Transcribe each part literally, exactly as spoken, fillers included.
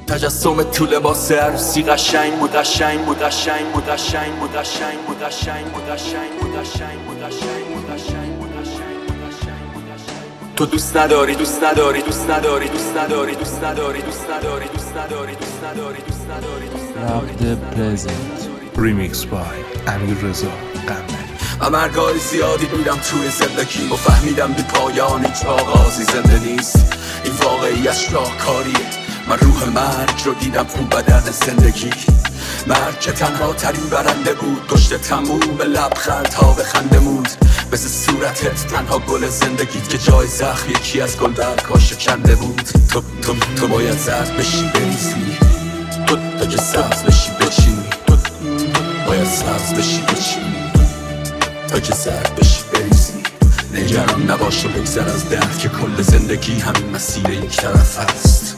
تجسم تو لباس عروسی قشنگ بود قشنگ بود قشنگ بود قشنگ بود قشنگ بود قشنگ بود قشنگ بود قشنگ بود قشنگ بود قشنگ بود قشنگ بود قشنگ. تو دوست نداری دوست نداری دوست نداری دوست نداری دوست نداری دوست نداری دوست نداری دوست نداری دوست نداری دوست نداری رفت پرزنت ریمیکس بای امیررضا قنبری. عمرگاری زیادی بودم توی زندگی و فهمیدم بی پایان هیچ آغازی زنده نیست. این واقعیت شاهکاریه. من روح مرگ رو دیدم تو بدن زندگی. مرگ که تنها ترین برنده بود. پشت تموم لبخندها به خنده موند. مثل صورتت تنها گل زندگیت که جای زخم یکی از گل برگ‌ها شکنده بود. تو تو تو باید زرد بشی بریزی. تو تا که سبز بشی بچینی. تو باید سبز بشی بچینی تا که زرد بشی بریزی. نگران نباش و بگذر از درد که کل زندگی همین مسیر یک طرف هست.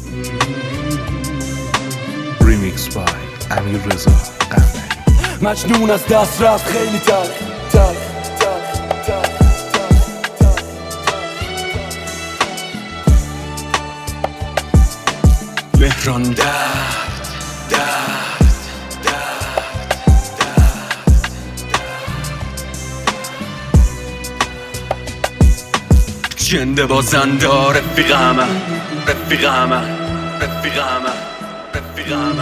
ریمیکس بای امیررضا قنبری. مجنون از دست رفت خیلی تلخ تلخ تلخ تلخ مهران درد درد جنده بازنده رفیقمه رفیقمه رفیقمه رفیقمه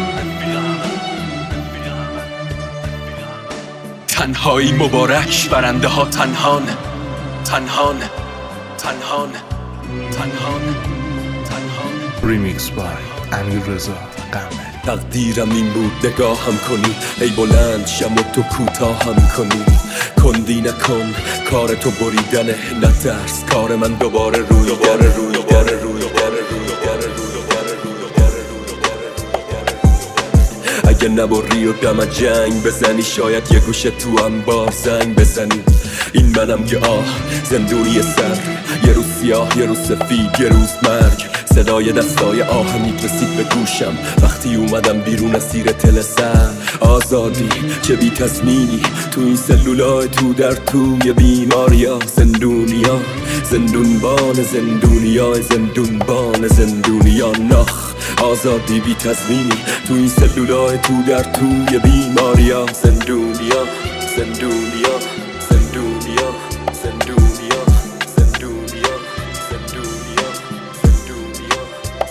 تنهایی مبارک برنده ها تنهانه تنهانه تنهانه تنهانه تنهانه. ریمیکس بای امیررضا قنبری. تقدیرم این بود نگاهم کنی ای بلند شم و تو کوتاهم کنی. کندی نکن کار تو بریدنه نترس کار من دوباره روی دوباره روی دوباره روی دوباره روی دوباره روی دوباره روی دوباره روی دوباره. اگه نبری و دم جنگ بزنی شاید یه گوشه تو انبار زنگ بزنی. این منم یه آه زندونی سر یه روز سیاه یه روز سفید یه روز مرگ. صدای دستای آهنیت رسید به گوشم وقتی اومدم بیرون از زیر تل سر. آزادی چه بی تضمینی تو این سلولای تو در توی بیماریا. زندونیا زندونبان زندونیا زندونبان زندونیا نخ. آزادی بی تضمینی تو این سلولای تو در توی بیماریا. زندونیا زندونیا زندونیا زندونیا زندونیا زندونیا زندونیا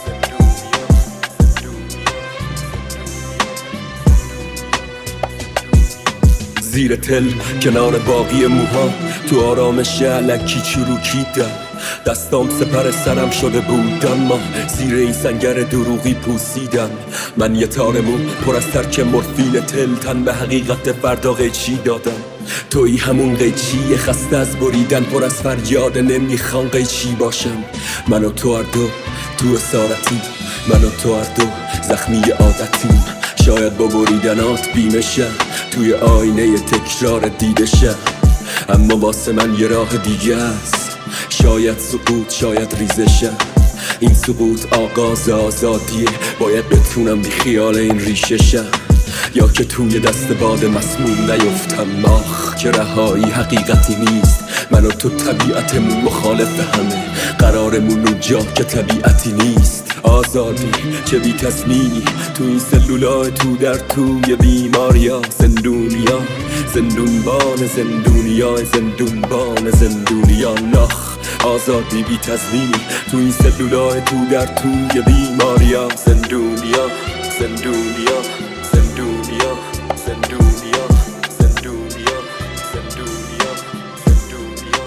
زندونیا. زیر تل کنار باقی موها تو آرامش علکی چروکیدم. دستام سپر سرم شده بود اما زیر این سنگر دروغی پوسیدم. من یه تار مو پر از ترک مورفین تل تن به حقیقت فردا قیچی دادم. توی همون قیچی خسته از بریدن پر از فریاد نمیخوان قیچی باشم. من و تو هر دو تو اسارتیم من و تو هر دو زخمی عادتیم. شاید با بریدنات بیمشم توی آینه تکرار دیدشم اما واسه من یه راه دیگه است. شاید سقوط شاید ریزشم. این سقوط آغاز آزادیه باید بتونم بی خیال این ریششم. یا که توی دست باد مسموم نیفتم. آخ که رهایی حقیقتی نیست. من و تو طبیعتمون مخالف همه قرارمون اونجا که طبیعتی نیست. آزادی چه بی تصمینی تو این سلولای تو در توی بیماریا. زندونیا زندونبان زندونیا زندونبان زندونیا نخ. آزادی بی تضمینی تو این سلولای تو در توی بیماریا. زندونیا زندونیا زندونیا زندونیا زندونیا زندونیا زندونیا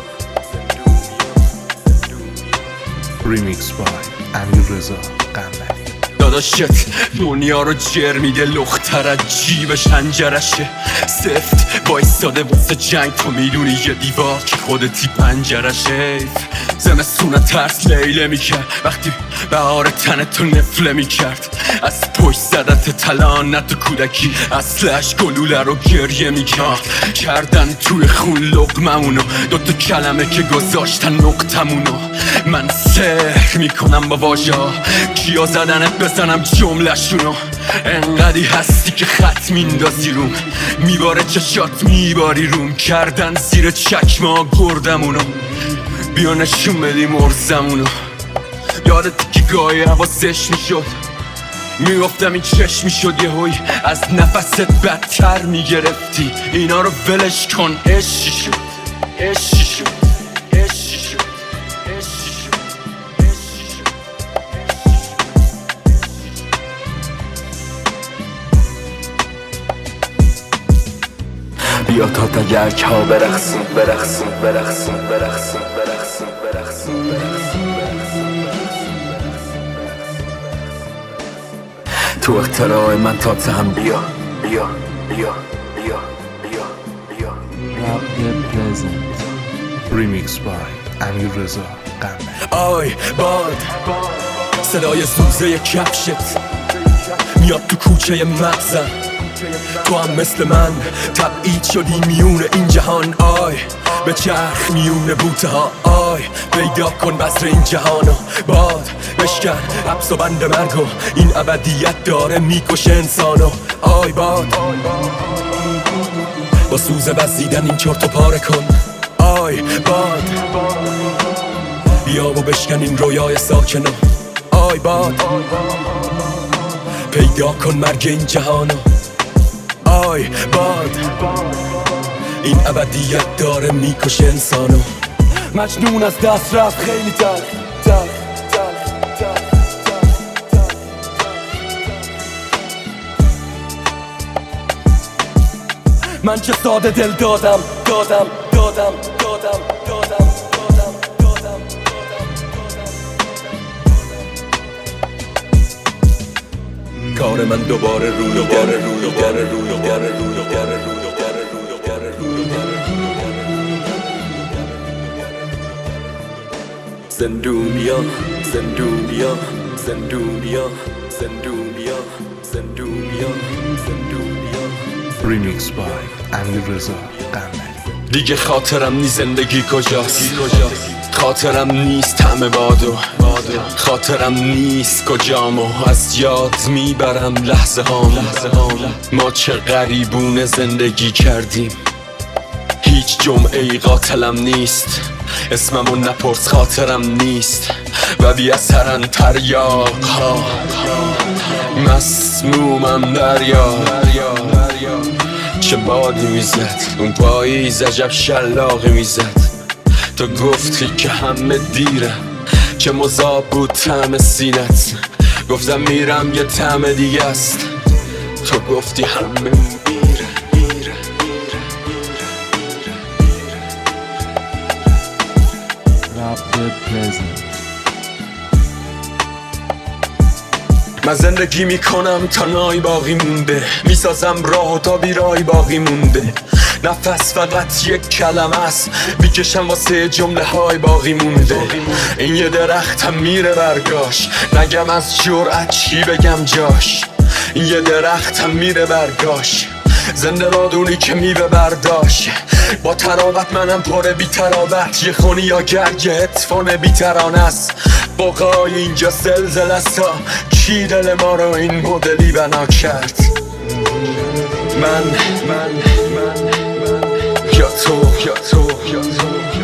زندونیا. ریمیکس بای امیررضا قنبری. داداشت دنیا رو جر میده لختر از جیبش هنجرشه سفت وایستاده واسه جنگ. تو میدونی یه دیوار که خودتی پنجرشه. زمستون ترس لیله میکرد وقتی بهار تن تو نفله میکرد. از پشت زدت تلانت و کودکی اصلش گلوله رو گریه میکرد. کردن توی خون لقممونو دوتا کلمه که گذاشتن نقطمونو. من سحر میکنم با واژه ها کیا زدنت بزنم جمله شونو. انقدی هستی که خط میندازی روم میباره چشات میباری روم. کردن زیر چکمه گردمونو بیا نشون بدی مرزمونو. یادت که گاهی حواسش میشد میگفتم این چشمی شد یه هوی از نفست بدتر میگرفتی اینا رو ولش کن عشقی شد عشقی شد عشقی شد عشقی شد عشقی شد بیا تا تگرک ها برقصیم برقصیم برقصیم برقصیم برقصیم برقصیم برقصیم تو اختراع من تا هم بیا بیا بیا بیا بیا بیا Remix by امیر رضا قنبری. آی باد صدای زوزه کفشت میاد تو کوچه مغزم تو هم مثل من تبعید شدی میون این جهان آی به چرخ میون بوته ها آی پیدا کن بذر این جهانو باد بشکن حبس و بند مرگو این ابدیت داره میکشه انسانو آی باد با سوزه وزیدن این چرت و پاره کن آی باد بیا و بشکن این رویای ساکنو آی باد پیدا کن مرگ این جهانو آی باد این ابدیت داره میکشه انسانو مجنون از دست رفت خیلی تر تر تر تر من چه ساده دل دادم دادم دادم دادم دادم دادم دادم کار من دوباره روی دوباره روی دوباره روی دوباره روی دوباره روی دوباره روی دوباره روی دوباره زندونیا زندونیا زندونیا زندونیا زندونیا زندونیا Remix by امیر رضا قنبری. دیگه خاطرم نی زندگی کجاست خاطرم نیست همه بادو خاطرم نیست کجامو از یاد میبرم لحظه هام ما چه غریبونه زندگی کردیم هیچ جمعه قاتلم نیست اسممو نپرس خاطرم نیست و بی اثرن تریاق ها مسمومم دریا چه بادی میزد اون پاییز عجب شلاقی میزد تو گفتی که همه دیره چه مذاب بود طعم سینت گفتم میرم یه طعم دیگه است تو گفتی همه میره میره من زندگی میکنم تا نای باقی مونده میسازم راه و تا بیرای باقی مونده نفس فقط یک کلمه است میکشم واسه جمله های باقی مونده این یه درختم میره برگاش نگم از جرأت چی بگم جاش این یه درختم میره برگاش زنده بادونی که میوه برداشت با تراوت منم پر بی تراوت یه خونی یا گرگ اتفان بی ترانه است بقای اینجا زلزله است تا کی دل ما رو این مدلی بنا کرد من من من یا تو یا تو یا تو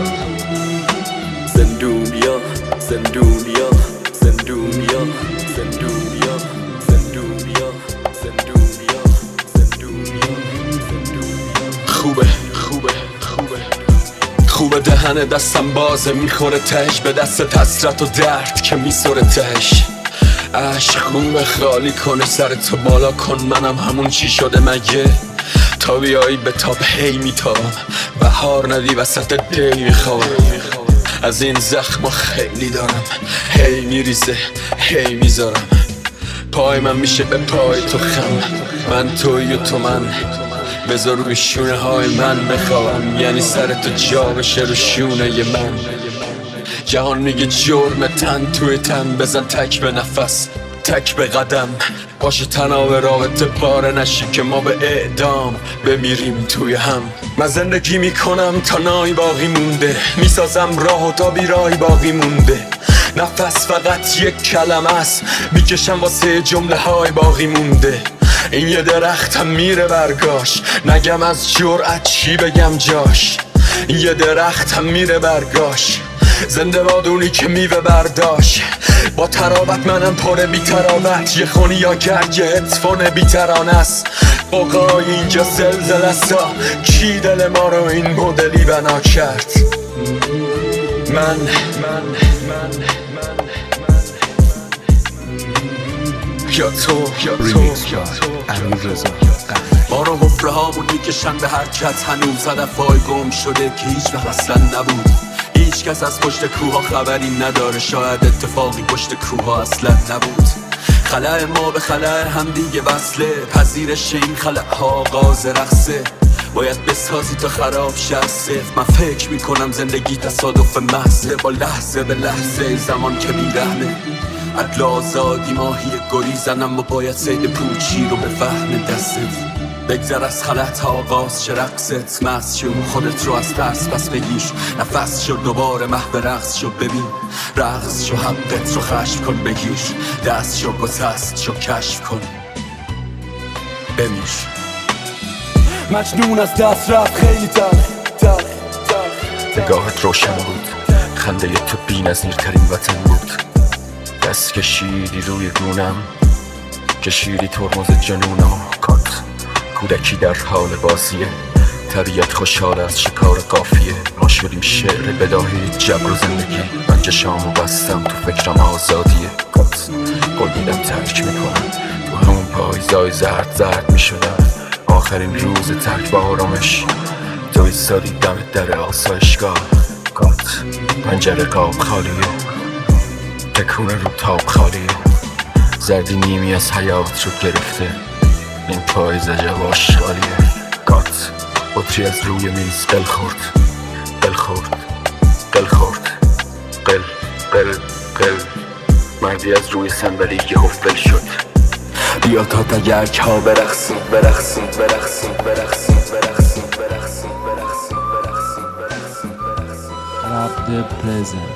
زندونیا زندونیا زندونیا زندونیا زندونیا زندونیا زندونیا خوبه خوبه خوبه خوبه دهن دستم بازه میخوره تهش به دست حسرت و درد که میسوره تهش عشق خوبه خالی کنه سر تو بالا کن منم همون چی شده مگه تا بیایی به تاب هی میتابم بهار ندی وسط دی میخوام از این زخم خیلی دارم هی میریزه هی میذارم پای من میشه به پای تو خم من توی و تو من بذار روی شونه های من بخوام یعنی سر تو جا بشه رو شونه من جهان میگه جرم تن توی تن بزن تک به نفس تک به قدم باشه تناب رابطه پاره نشی که ما به اعدام بمیریم توی هم من زندگی میکنم تا نای باقی مونده میسازم راه و تا بیرای باقی مونده نفس فقط یک کلمه است میکشم واسه جمله های باقی مونده این یه درختم میره برگاش نگم از جرأت چی بگم جاش این یه درختم میره برگاش زنده بادونی که میوه برداشت با تراوت، منم پر بی تراوت. یه خونی یا گرگ اتفان بی ترانه است. قوقای اینجا زلزله سا، کی دل ما رو این مدلی بنا کرد؟ من من من یا تو یا تو یا تو امیررضا ما رو حفره هامون میکشن به حرکت. هنوز هدفهای گم شده که هیچ وقت اصلا نبود. هیچ کس از پشت کوها خبری نداره، شاید اتفاقی پشت کوها اصلا نبود. خلأ ما به خلأ هم دیگه وصله، پذیرش این خلأ ها آغاز رقصه. باید بسازی تا خراب شه صفر. من فکر میکنم زندگی تصادف محضه، با لحظه به لحظه زمان که بیرحمه. عدل آزادی ماهی گریزن، اما باید صید پوچی رو به فهم دستت. بگذر از خلط آغاز چه رقصت، مست شو خودت رو از ترس پس بگیر. نفس شو دوباره محو رقص شو، ببین رقص شو حقت رو خشم کن بگیر. دست شو گسست شو کشف کن بمیر. مجنون از دست رفت خیلی تلخ تلخ تلخ. نگاهت روشن بود، خنده تو بی نظیرترین وطن بود. دست کشیدی روی گونم، کشیدی ترمز جنونم. کات کودکی در حال بازیه، طبیعت خوشحال از شکار قافیه. ما شدیم شعر بداهی جبر و زندگی. من چشامو بستم تو فکرم آزادیه. کات گل میدم ترک میکنم، تو همون پاییزای زرد زرد میشدم. آخرین روز ترک و آرامش، تو ایستادی دم در آسایشگاه. کات پنجره قاب خالیه، تکونه رو تاب خالیه. زردی نیمی از حیات رو گرفته، این پاییز عجب آشغالیه. کات بطری از روی میز قل خورد قل خورد قل خورد قل قل قل. مردی از روی صندلی یهو ول شد. بیا تا تگرک ها برقصیم برقصیم برقصیم برقصیم برقصیم برقصیم برقصیم برقصیم برقصیم. Rap the present.